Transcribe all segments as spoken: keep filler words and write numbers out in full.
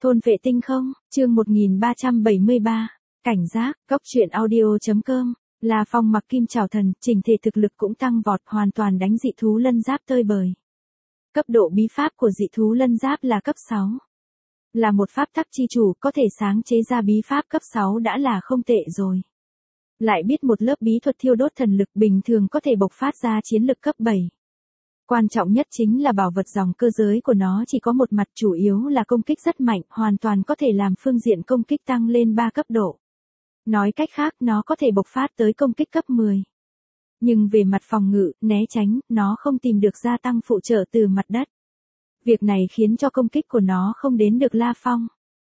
Thôn vệ tinh không, chương một nghìn ba trăm bảy mươi ba, cảnh giác, góc truyện audio.com, La Phong mặc kim trảo thần, chỉnh thể thực lực cũng tăng vọt, hoàn toàn đánh dị thú lân giáp tơi bời. Cấp độ bí pháp của dị thú lân giáp là cấp sáu. Là một pháp tắc chi chủ, có thể sáng chế ra bí pháp cấp sáu đã là không tệ rồi. Lại biết một lớp bí thuật thiêu đốt thần lực, bình thường có thể bộc phát ra chiến lực cấp bảy. Quan trọng nhất chính là bảo vật dòng cơ giới của nó chỉ có một mặt, chủ yếu là công kích rất mạnh, hoàn toàn có thể làm phương diện công kích tăng lên ba cấp độ. Nói cách khác, nó có thể bộc phát tới công kích cấp mười. Nhưng về mặt phòng ngự, né tránh, nó không tìm được gia tăng phụ trợ từ mặt đất. Việc này khiến cho công kích của nó không đến được La Phong.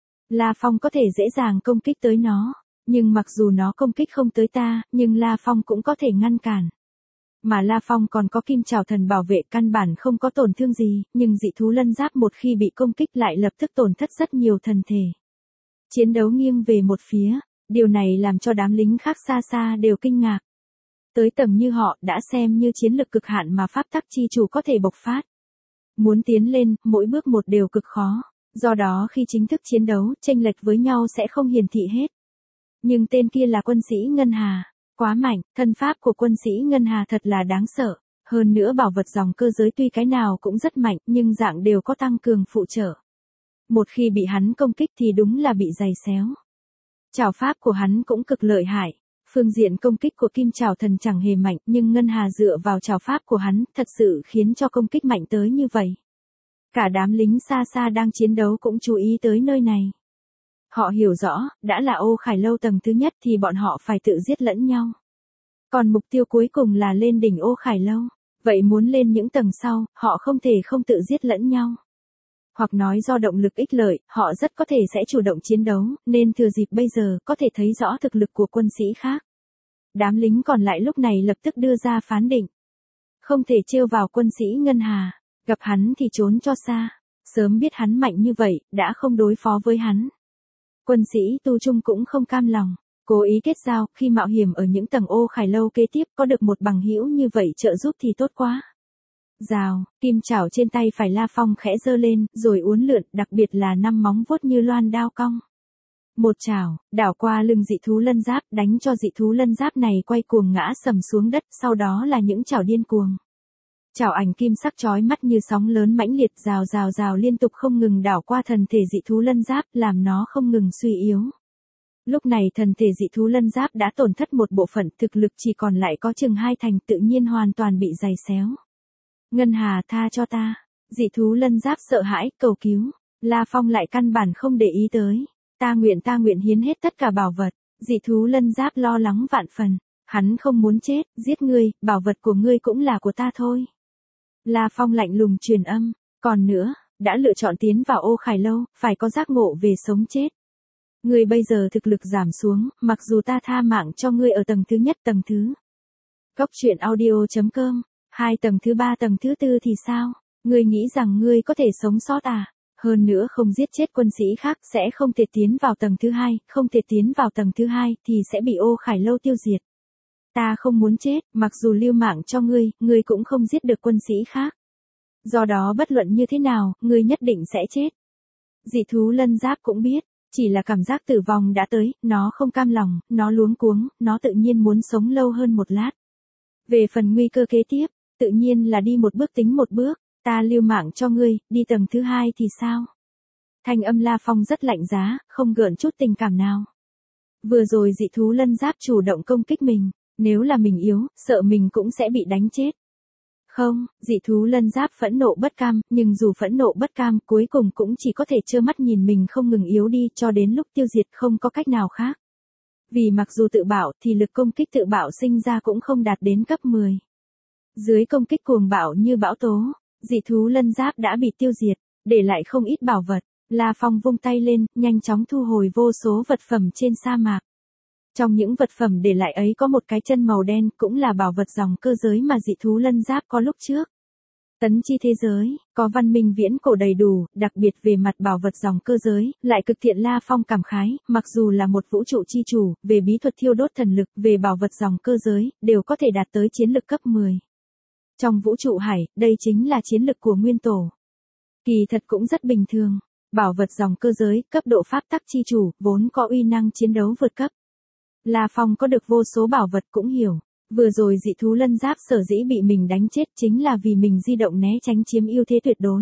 La Phong có thể dễ dàng công kích tới nó, nhưng mặc dù nó công kích không tới ta, nhưng La Phong cũng có thể ngăn cản. Mà La Phong còn có kim trảo thần bảo vệ, căn bản không có tổn thương gì, nhưng dị thú lân giáp một khi bị công kích lại lập tức tổn thất rất nhiều thần thể. Chiến đấu nghiêng về một phía, điều này làm cho đám lính khác xa xa đều kinh ngạc. Tới tầm như họ đã xem như chiến lực cực hạn mà pháp tắc chi chủ có thể bộc phát. Muốn tiến lên, mỗi bước một đều cực khó, do đó khi chính thức chiến đấu, chênh lệch với nhau sẽ không hiển thị hết. Nhưng tên kia là quân sĩ Ngân Hà. Quá mạnh, thân pháp của quân sĩ Ngân Hà thật là đáng sợ. Hơn nữa bảo vật dòng cơ giới tuy cái nào cũng rất mạnh, nhưng dạng đều có tăng cường phụ trợ. Một khi bị hắn công kích thì đúng là bị giày xéo. Trảo pháp của hắn cũng cực lợi hại. Phương diện công kích của kim trảo thần chẳng hề mạnh, nhưng Ngân Hà dựa vào trảo pháp của hắn, thật sự khiến cho công kích mạnh tới như vậy. Cả đám lính xa xa đang chiến đấu cũng chú ý tới nơi này. Họ hiểu rõ, đã là ô khải lâu tầng thứ nhất thì bọn họ phải tự giết lẫn nhau. Còn mục tiêu cuối cùng là lên đỉnh ô khải lâu. Vậy muốn lên những tầng sau, họ không thể không tự giết lẫn nhau. Hoặc nói do động lực ích lợi, họ rất có thể sẽ chủ động chiến đấu, nên thừa dịp bây giờ có thể thấy rõ thực lực của quân sĩ khác. Đám lính còn lại lúc này lập tức đưa ra phán định. Không thể trêu vào quân sĩ Ngân Hà, gặp hắn thì trốn cho xa. Sớm biết hắn mạnh như vậy, đã không đối phó với hắn. Quân sĩ Tu Trung cũng không cam lòng, cố ý kết giao, khi mạo hiểm ở những tầng ô khải lâu kế tiếp có được một bằng hữu như vậy trợ giúp thì tốt quá. Rào, kim trảo trên tay phải La Phong khẽ giơ lên, rồi uốn lượn, đặc biệt là năm móng vuốt như loan đao cong. Một trảo, đảo qua lưng dị thú lân giáp, đánh cho dị thú lân giáp này quay cuồng ngã sầm xuống đất, sau đó là những trảo điên cuồng. Trảo ảnh kim sắc chói mắt như sóng lớn mãnh liệt, rào rào rào liên tục không ngừng đảo qua thần thể dị thú lân giáp, làm nó không ngừng suy yếu. Lúc này thần thể dị thú lân giáp đã tổn thất một bộ phận, thực lực chỉ còn lại có chừng hai thành, tự nhiên hoàn toàn bị giày xéo. Ngân Hà, tha cho ta. Dị thú lân giáp sợ hãi, cầu cứu. La Phong lại căn bản không để ý tới. Ta nguyện ta nguyện hiến hết tất cả bảo vật. Dị thú lân giáp lo lắng vạn phần. Hắn không muốn chết, giết ngươi, bảo vật của ngươi cũng là của ta thôi. La Phong lạnh lùng truyền âm. Còn nữa, đã lựa chọn tiến vào ô khải lâu, phải có giác ngộ về sống chết. Ngươi bây giờ thực lực giảm xuống, mặc dù ta tha mạng cho ngươi ở tầng thứ nhất, tầng thứ. Góc truyện audio.com. Hai tầng thứ ba, tầng thứ tư thì sao? Ngươi nghĩ rằng ngươi có thể sống sót à? Hơn nữa không giết chết quân sĩ khác sẽ không thể tiến vào tầng thứ hai, không thể tiến vào tầng thứ hai thì sẽ bị ô khải lâu tiêu diệt. Ta không muốn chết, mặc dù lưu mạng cho ngươi, ngươi cũng không giết được quân sĩ khác. Do đó bất luận như thế nào, ngươi nhất định sẽ chết. Dị thú lân giáp cũng biết, chỉ là cảm giác tử vong đã tới, nó không cam lòng, nó luống cuống, nó tự nhiên muốn sống lâu hơn một lát. Về phần nguy cơ kế tiếp, tự nhiên là đi một bước tính một bước, ta lưu mạng cho ngươi, đi tầng thứ hai thì sao? Thanh âm La Phong rất lạnh giá, không gợn chút tình cảm nào. Vừa rồi dị thú lân giáp chủ động công kích mình, nếu là mình yếu, sợ mình cũng sẽ bị đánh chết. Không, dị thú lân giáp phẫn nộ bất cam, nhưng dù phẫn nộ bất cam, cuối cùng cũng chỉ có thể trơ mắt nhìn mình không ngừng yếu đi cho đến lúc tiêu diệt, không có cách nào khác. Vì mặc dù tự bạo thì lực công kích tự bạo sinh ra cũng không đạt đến cấp mười. Dưới công kích cuồng bạo như bão tố, dị thú lân giáp đã bị tiêu diệt, để lại không ít bảo vật. La Phong vung tay lên, nhanh chóng thu hồi vô số vật phẩm trên sa mạc. Trong những vật phẩm để lại ấy có một cái chân màu đen, cũng là bảo vật dòng cơ giới mà dị thú lân giáp có lúc trước. Tấn chi thế giới, có văn minh viễn cổ đầy đủ, đặc biệt về mặt bảo vật dòng cơ giới, lại cực thiện. La Phong cảm khái, mặc dù là một vũ trụ chi chủ, về bí thuật thiêu đốt thần lực, về bảo vật dòng cơ giới, đều có thể đạt tới chiến lực cấp mười. Trong vũ trụ hải, đây chính là chiến lực của nguyên tổ. Kỳ thật cũng rất bình thường. Bảo vật dòng cơ giới, cấp độ pháp tắc chi chủ, vốn có uy năng chiến đấu vượt cấp. La Phong có được vô số bảo vật cũng hiểu. Vừa rồi dị thú lân giáp sở dĩ bị mình đánh chết chính là vì mình di động né tránh chiếm ưu thế tuyệt đối.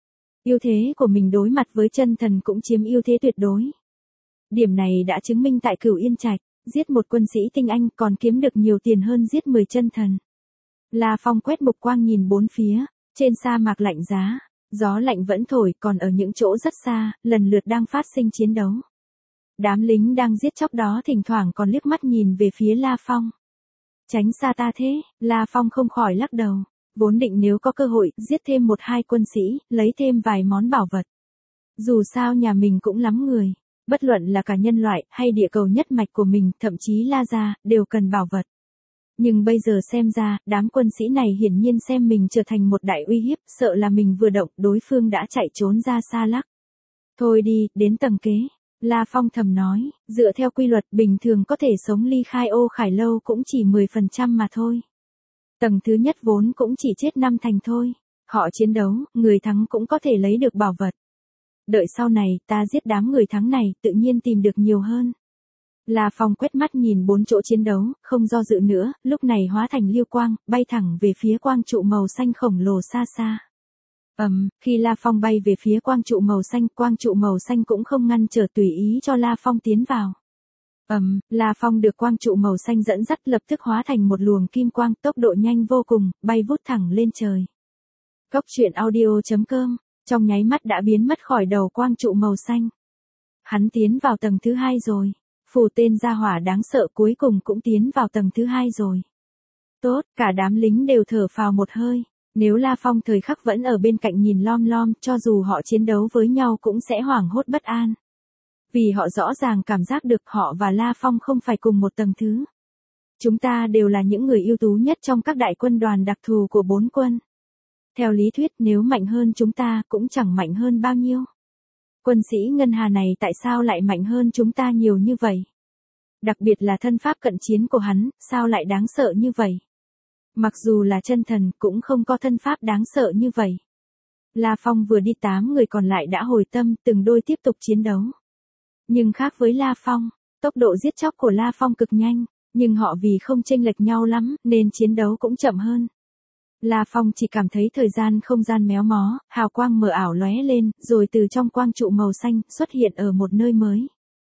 Ưu thế của mình đối mặt với chân thần cũng chiếm ưu thế tuyệt đối. Điểm này đã chứng minh tại Cửu Yên Trạch, giết một quân sĩ tinh anh còn kiếm được nhiều tiền hơn giết mười chân thần. La Phong quét mục quang nhìn bốn phía, trên sa mạc lạnh giá, gió lạnh vẫn thổi, còn ở những chỗ rất xa, lần lượt đang phát sinh chiến đấu. Đám lính đang giết chóc đó thỉnh thoảng còn liếc mắt nhìn về phía La Phong. Tránh xa ta thế, La Phong không khỏi lắc đầu, vốn định nếu có cơ hội giết thêm một hai quân sĩ, lấy thêm vài món bảo vật. Dù sao nhà mình cũng lắm người, bất luận là cả nhân loại hay địa cầu nhất mạch của mình, thậm chí La gia, đều cần bảo vật. Nhưng bây giờ xem ra, đám quân sĩ này hiển nhiên xem mình trở thành một đại uy hiếp, sợ là mình vừa động, đối phương đã chạy trốn ra xa lắc. Thôi đi, đến tầng kế. La Phong thầm nói, dựa theo quy luật bình thường có thể sống ly khai ô khải lâu cũng chỉ mười phần trăm mà thôi. Tầng thứ nhất vốn cũng chỉ chết năm thành thôi. Họ chiến đấu, người thắng cũng có thể lấy được bảo vật. Đợi sau này, ta giết đám người thắng này, tự nhiên tìm được nhiều hơn. La Phong quét mắt nhìn bốn chỗ chiến đấu, không do dự nữa, lúc này hóa thành lưu quang, bay thẳng về phía quang trụ màu xanh khổng lồ xa xa. Ầm, um, khi La Phong bay về phía quang trụ màu xanh, quang trụ màu xanh cũng không ngăn trở tùy ý cho La Phong tiến vào. Ầm, um, La Phong được quang trụ màu xanh dẫn dắt lập tức hóa thành một luồng kim quang, tốc độ nhanh vô cùng, bay vút thẳng lên trời. Cốc truyện audio chấm com, trong nháy mắt đã biến mất khỏi đầu quang trụ màu xanh. Hắn tiến vào tầng thứ hai rồi. Phù tên gia hỏa đáng sợ cuối cùng cũng tiến vào tầng thứ hai rồi. Tốt, cả đám lính đều thở phào một hơi. Nếu La Phong thời khắc vẫn ở bên cạnh nhìn lom lom, cho dù họ chiến đấu với nhau cũng sẽ hoảng hốt bất an. Vì họ rõ ràng cảm giác được họ và La Phong không phải cùng một tầng thứ. Chúng ta đều là những người ưu tú nhất trong các đại quân đoàn đặc thù của bốn quân. Theo lý thuyết nếu mạnh hơn chúng ta cũng chẳng mạnh hơn bao nhiêu. Quân sĩ Ngân Hà này tại sao lại mạnh hơn chúng ta nhiều như vậy? Đặc biệt là thân pháp cận chiến của hắn, sao lại đáng sợ như vậy? Mặc dù là chân thần cũng không có thân pháp đáng sợ như vậy. La Phong vừa đi tám người còn lại đã hồi tâm, từng đôi tiếp tục chiến đấu. Nhưng khác với La Phong, tốc độ giết chóc của La Phong cực nhanh, nhưng họ vì không chênh lệch nhau lắm nên chiến đấu cũng chậm hơn. La Phong chỉ cảm thấy thời gian không gian méo mó, hào quang mờ ảo lóe lên, rồi từ trong quang trụ màu xanh xuất hiện ở một nơi mới.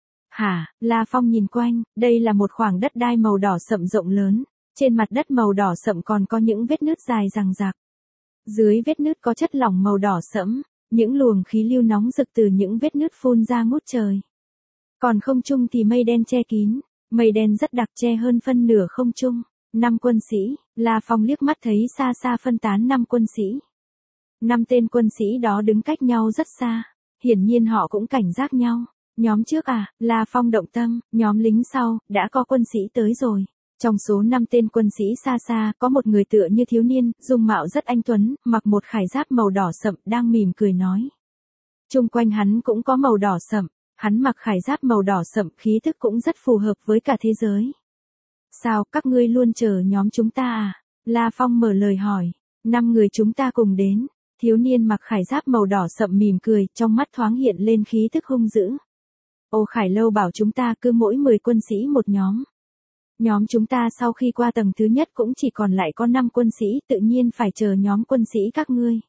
Hả, La Phong nhìn quanh, đây là một khoảng đất đai màu đỏ sậm rộng lớn, trên mặt đất màu đỏ sậm còn có những vết nứt dài rằng rạc. Dưới vết nứt có chất lỏng màu đỏ sẫm, những luồng khí lưu nóng rực từ những vết nứt phun ra ngút trời. Còn không trung thì mây đen che kín, mây đen rất đặc che hơn phân nửa không trung. Năm quân sĩ, La Phong liếc mắt thấy xa xa phân tán năm quân sĩ. Năm tên quân sĩ đó đứng cách nhau rất xa, hiển nhiên họ cũng cảnh giác nhau. Nhóm trước à, La Phong động tâm, nhóm lính sau, đã có quân sĩ tới rồi. Trong số năm tên quân sĩ xa xa, có một người tựa như thiếu niên, dung mạo rất anh tuấn, mặc một khải giáp màu đỏ sậm, đang mỉm cười nói. Chung quanh hắn cũng có màu đỏ sậm, hắn mặc khải giáp màu đỏ sậm, khí thức cũng rất phù hợp với cả thế giới. Sao, các ngươi luôn chờ nhóm chúng ta à? La Phong mở lời hỏi. Năm người chúng ta cùng đến. Thiếu niên mặc khải giáp màu đỏ sậm mỉm cười, trong mắt thoáng hiện lên khí thức hung dữ. Ô Khải Lâu bảo chúng ta cứ mỗi mười quân sĩ một nhóm. Nhóm chúng ta sau khi qua tầng thứ nhất cũng chỉ còn lại có năm quân sĩ, tự nhiên phải chờ nhóm quân sĩ các ngươi.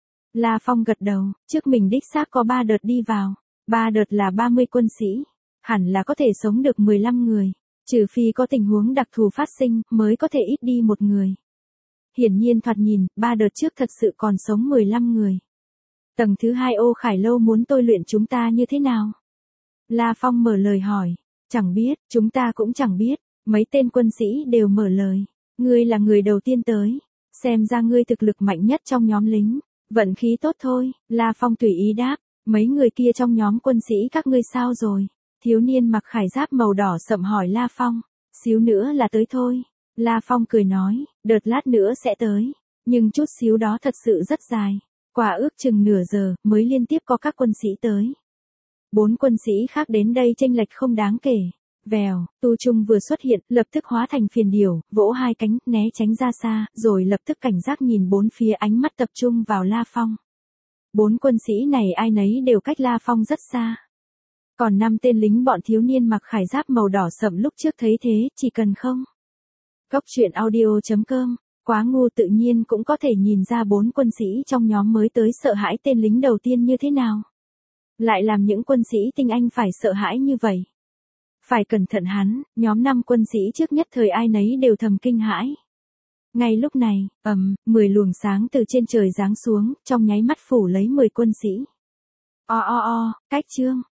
La Phong gật đầu, trước mình đích xác có ba đợt đi vào. Ba đợt là ba mươi quân sĩ. Hẳn là có thể sống được mười lăm người. Trừ phi có tình huống đặc thù phát sinh, mới có thể ít đi một người. Hiển nhiên thoạt nhìn, ba đợt trước thật sự còn sống mười lăm người. Tầng thứ hai Ô Khải Lâu muốn tôi luyện chúng ta như thế nào? La Phong mở lời hỏi. Chẳng biết, chúng ta cũng chẳng biết. Mấy tên quân sĩ đều mở lời. Ngươi là người đầu tiên tới. Xem ra ngươi thực lực mạnh nhất trong nhóm lính. Vận khí tốt thôi, La Phong tùy ý đáp. Mấy người kia trong nhóm quân sĩ các ngươi sao rồi? Thiếu niên mặc khải giáp màu đỏ sậm hỏi La Phong. Xíu nữa là tới thôi. La Phong cười nói, đợt lát nữa sẽ tới. Nhưng chút xíu đó thật sự rất dài. Quả ước chừng nửa giờ mới liên tiếp có các quân sĩ tới. Bốn quân sĩ khác đến đây chênh lệch không đáng kể. Vèo, Tu Trung vừa xuất hiện, lập tức hóa thành phiền điểu, vỗ hai cánh, né tránh ra xa, rồi lập tức cảnh giác nhìn bốn phía, ánh mắt tập trung vào La Phong. Bốn quân sĩ này ai nấy đều cách La Phong rất xa. Còn năm tên lính bọn thiếu niên mặc khải giáp màu đỏ sậm lúc trước thấy thế, chỉ cần không. Cốc truyện audio chấm com, quá ngu tự nhiên cũng có thể nhìn ra bốn quân sĩ trong nhóm mới tới sợ hãi tên lính đầu tiên như thế nào. Lại làm những quân sĩ tinh anh phải sợ hãi như vậy. Phải cẩn thận hắn, nhóm năm quân sĩ trước nhất thời ai nấy đều thầm kinh hãi. Ngay lúc này, ầm, mười luồng sáng từ trên trời giáng xuống, trong nháy mắt phủ lấy mười quân sĩ. O o o, cách chương.